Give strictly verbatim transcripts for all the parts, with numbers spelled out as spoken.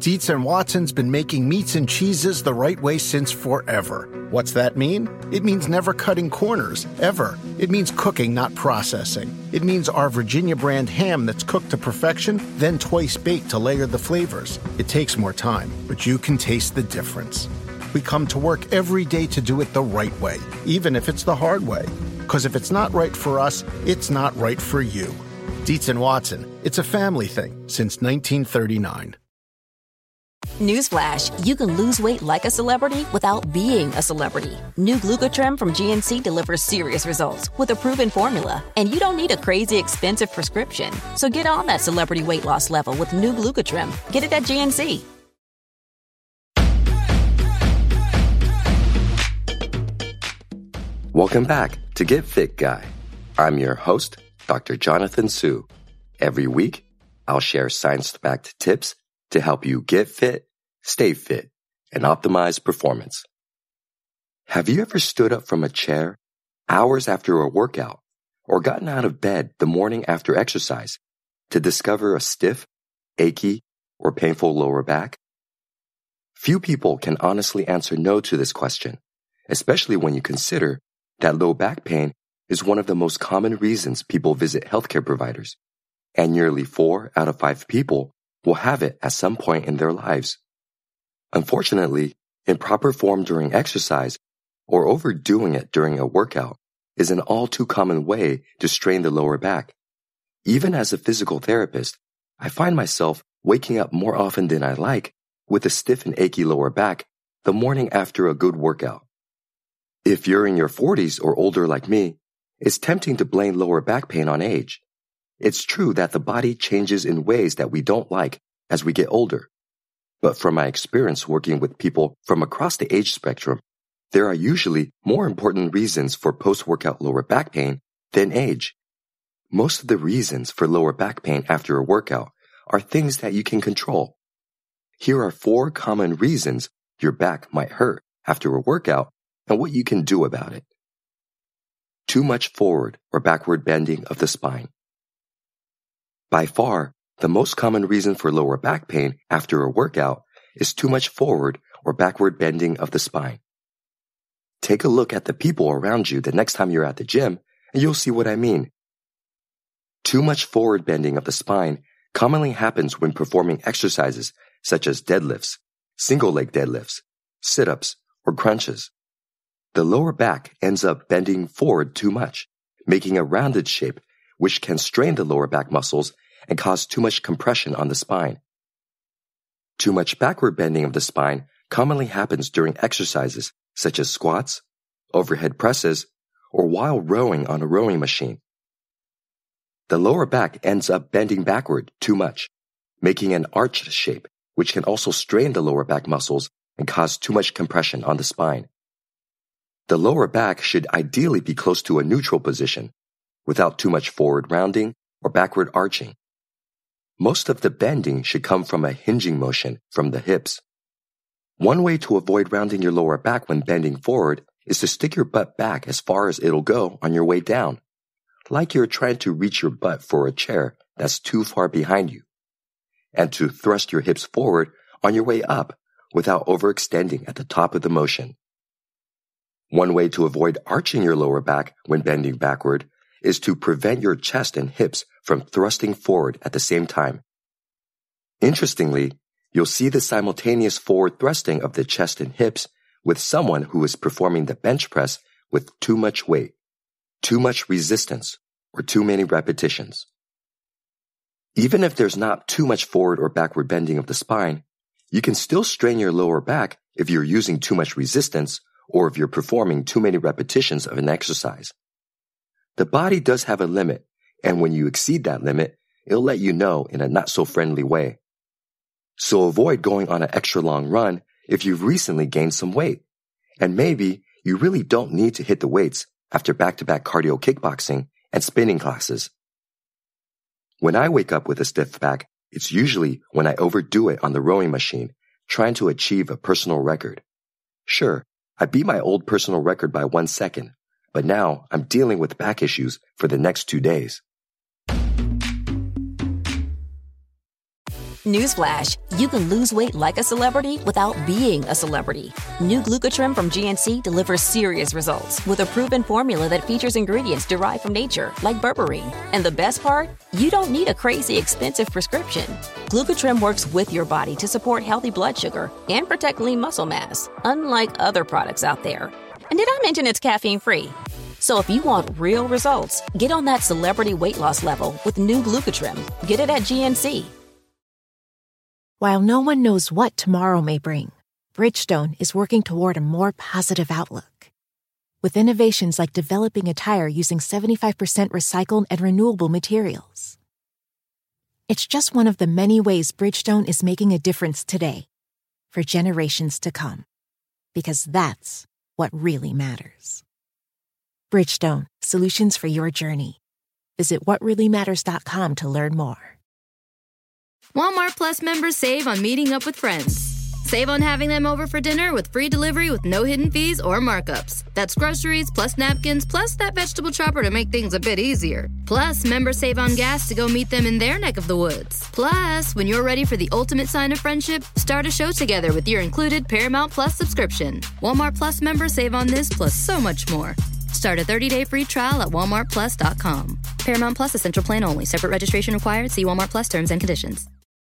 Dietz and Watson's been making meats and cheeses the right way since forever. What's that mean? It means never cutting corners, ever. It means cooking, not processing. It means our Virginia brand ham that's cooked to perfection, then twice baked to layer the flavors. It takes more time, but you can taste the difference. We come to work every day to do it the right way, even if it's the hard way. Because if it's not right for us, it's not right for you. Dietz and Watson, it's a family thing since nineteen thirty-nine. Newsflash, you can lose weight like a celebrity without being a celebrity. New Glucotrim from G N C delivers serious results with a proven formula. And you don't need a crazy expensive prescription. So get on that celebrity weight loss level with new Glucotrim. Get it at G N C. Welcome back to Get Fit Guy. I'm your host, Doctor Jonathan Su. Every week, I'll share science-backed tips to help you get fit, stay fit, and optimize performance. Have you ever stood up from a chair hours after a workout or gotten out of bed the morning after exercise to discover a stiff, achy, or painful lower back? Few people can honestly answer no to this question, especially when you consider that low back pain is one of the most common reasons people visit healthcare providers, and nearly four out of five people will have it at some point in their lives. Unfortunately, improper form during exercise or overdoing it during a workout is an all too common way to strain the lower back. Even as a physical therapist, I find myself waking up more often than I like with a stiff and achy lower back the morning after a good workout. If you're in your forties or older like me, it's tempting to blame lower back pain on age. It's true that the body changes in ways that we don't like as we get older. But from my experience working with people from across the age spectrum, there are usually more important reasons for post-workout lower back pain than age. Most of the reasons for lower back pain after a workout are things that you can control. Here are four common reasons your back might hurt after a workout and what you can do about it. Too much forward or backward bending of the spine. By far, the most common reason for lower back pain after a workout is too much forward or backward bending of the spine. Take a look at the people around you the next time you're at the gym, and you'll see what I mean. Too much forward bending of the spine commonly happens when performing exercises such as deadlifts, single leg deadlifts, sit-ups, or crunches. The lower back ends up bending forward too much, making a rounded shape, which can strain the lower back muscles and cause too much compression on the spine. Too much backward bending of the spine commonly happens during exercises such as squats, overhead presses, or while rowing on a rowing machine. The lower back ends up bending backward too much, making an arched shape, which can also strain the lower back muscles and cause too much compression on the spine. The lower back should ideally be close to a neutral position, without too much forward rounding or backward arching. Most of the bending should come from a hinging motion from the hips. One way to avoid rounding your lower back when bending forward is to stick your butt back as far as it'll go on your way down, like you're trying to reach your butt for a chair that's too far behind you, and to thrust your hips forward on your way up without overextending at the top of the motion. One way to avoid arching your lower back when bending backward is to prevent your chest and hips from thrusting forward at the same time. Interestingly, you'll see the simultaneous forward thrusting of the chest and hips with someone who is performing the bench press with too much weight, too much resistance, or too many repetitions. Even if there's not too much forward or backward bending of the spine, you can still strain your lower back if you're using too much resistance or if you're performing too many repetitions of an exercise. The body does have a limit, and when you exceed that limit, it'll let you know in a not-so-friendly way. So avoid going on an extra long run if you've recently gained some weight, and maybe you really don't need to hit the weights after back-to-back cardio kickboxing and spinning classes. When I wake up with a stiff back, it's usually when I overdo it on the rowing machine, trying to achieve a personal record. Sure, I beat my old personal record by one second, but now I'm dealing with back issues for the next two days. Newsflash, you can lose weight like a celebrity without being a celebrity. New Glucotrim from G N C delivers serious results with a proven formula that features ingredients derived from nature, like berberine. And the best part? You don't need a crazy expensive prescription. Glucotrim works with your body to support healthy blood sugar and protect lean muscle mass, unlike other products out there. And did I mention it's caffeine-free? So if you want real results, get on that celebrity weight loss level with new Glucotrim. Get it at G N C. While no one knows what tomorrow may bring, Bridgestone is working toward a more positive outlook. With innovations like developing a tire using seventy-five percent recycled and renewable materials. It's just one of the many ways Bridgestone is making a difference today, for generations to come. Because that's what really matters. Bridgestone, solutions for your journey. Visit what really matters dot com to learn more. Walmart Plus members save on meeting up with friends. Save on having them over for dinner with free delivery with no hidden fees or markups. That's groceries, plus napkins, plus that vegetable chopper to make things a bit easier. Plus, members save on gas to go meet them in their neck of the woods. Plus, when you're ready for the ultimate sign of friendship, start a show together with your included Paramount Plus subscription. Walmart Plus members save on this plus so much more. Start a thirty-day free trial at walmart plus dot com. Paramount Plus Essential Plan only. Separate registration required. See Walmart Plus terms and conditions.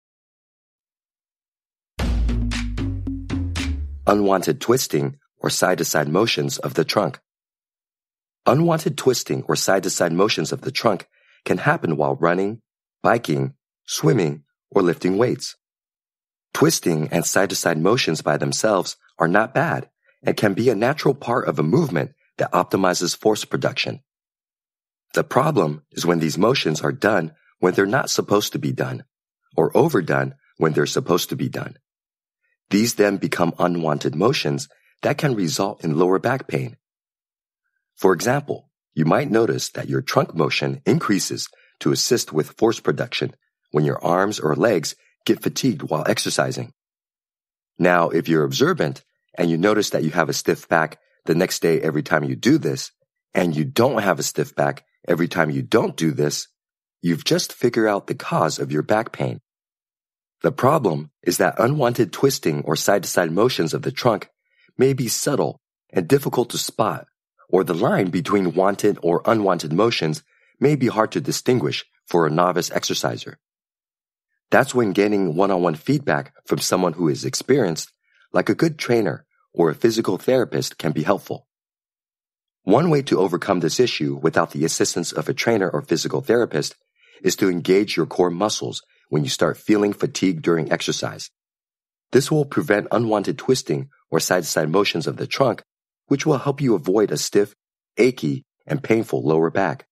Unwanted twisting or side-to-side motions of the trunk. Unwanted twisting or side-to-side motions of the trunk can happen while running, biking, swimming, or lifting weights. Twisting and side-to-side motions by themselves are not bad and can be a natural part of a movement that optimizes force production. The problem is when these motions are done when they're not supposed to be done, or overdone when they're supposed to be done. These then become unwanted motions that can result in lower back pain. For example, you might notice that your trunk motion increases to assist with force production when your arms or legs get fatigued while exercising. Now, if you're observant and you notice that you have a stiff back the next day every time you do this, and you don't have a stiff back every time you don't do this, you've just figured out the cause of your back pain. The problem is that unwanted twisting or side-to-side motions of the trunk may be subtle and difficult to spot, or the line between wanted or unwanted motions may be hard to distinguish for a novice exerciser. That's when getting one-on-one feedback from someone who is experienced, like a good trainer or a physical therapist, can be helpful. One way to overcome this issue without the assistance of a trainer or physical therapist is to engage your core muscles when you start feeling fatigue during exercise. This will prevent unwanted twisting or side-to-side motions of the trunk, which will help you avoid a stiff, achy, and painful lower back.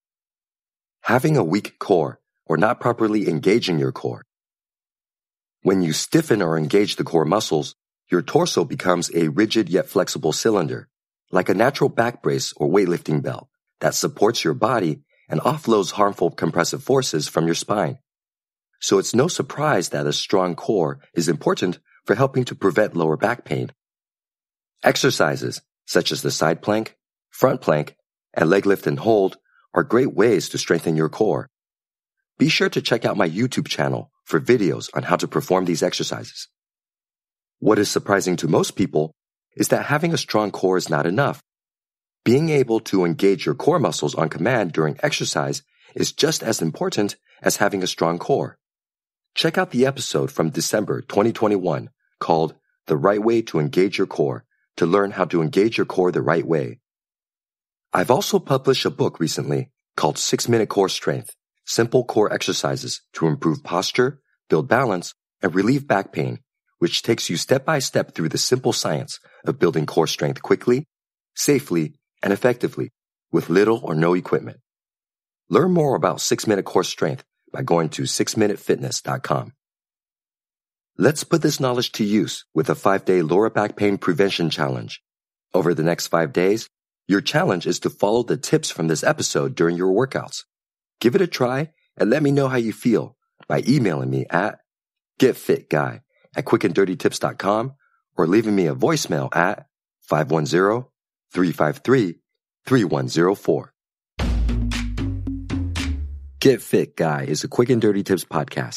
Having a weak core or not properly engaging your core. When you stiffen or engage the core muscles, your torso becomes a rigid yet flexible cylinder, like a natural back brace or weightlifting belt that supports your body and offloads harmful compressive forces from your spine. So it's no surprise that a strong core is important for helping to prevent lower back pain. Exercises such as the side plank, front plank, and leg lift and hold are great ways to strengthen your core. Be sure to check out my YouTube channel for videos on how to perform these exercises. What is surprising to most people is that having a strong core is not enough. Being able to engage your core muscles on command during exercise is just as important as having a strong core. Check out the episode from December twenty twenty-one called The Right Way to Engage Your Core to learn how to engage your core the right way. I've also published a book recently called Six Minute Core Strength, Simple Core Exercises to Improve Posture, Build Balance, and Relieve Back Pain, which takes you step by step through the simple science of building core strength quickly, safely, and effectively with little or no equipment. Learn more about Six Minute Core Strength by going to six minute fitness dot com. Let's put this knowledge to use with a five-day lower back pain prevention challenge. Over the next five days, your challenge is to follow the tips from this episode during your workouts. Give it a try and let me know how you feel by emailing me at getfitguy at quick and dirty tips dot com or leaving me a voicemail at five one zero, three five three, three one zero four. Get Fit Guy is a Quick and Dirty Tips podcast.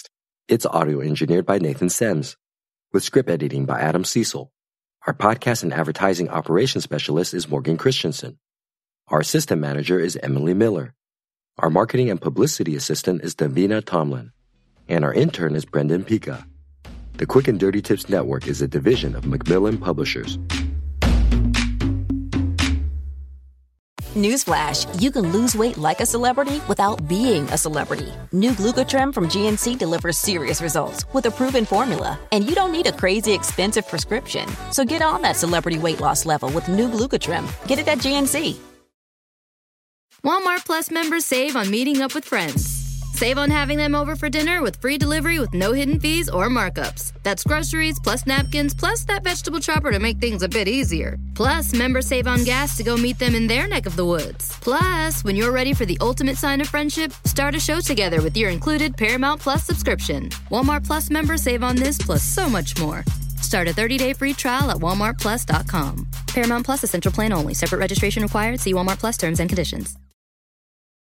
It's audio engineered by Nathan Sems, with script editing by Adam Cecil. Our podcast and advertising operations specialist is Morgan Christensen. Our assistant manager is Emily Miller. Our marketing and publicity assistant is Davina Tomlin. And our intern is Brendan Pica. The Quick and Dirty Tips Network is a division of Macmillan Publishers. Newsflash, you can lose weight like a celebrity without being a celebrity. New Glucotrim from G N C delivers serious results with a proven formula. And you don't need a crazy expensive prescription. So get on that celebrity weight loss level with new Glucotrim. Get it at G N C. Walmart Plus members save on meeting up with friends. Save on having them over for dinner with free delivery with no hidden fees or markups. That's groceries plus napkins plus that vegetable chopper to make things a bit easier. Plus, members save on gas to go meet them in their neck of the woods. Plus, when you're ready for the ultimate sign of friendship, start a show together with your included Paramount Plus subscription. Walmart Plus members save on this plus so much more. Start a thirty-day free trial at walmart plus dot com. Paramount Plus Essential Plan only. Separate registration required. See Walmart Plus terms and conditions.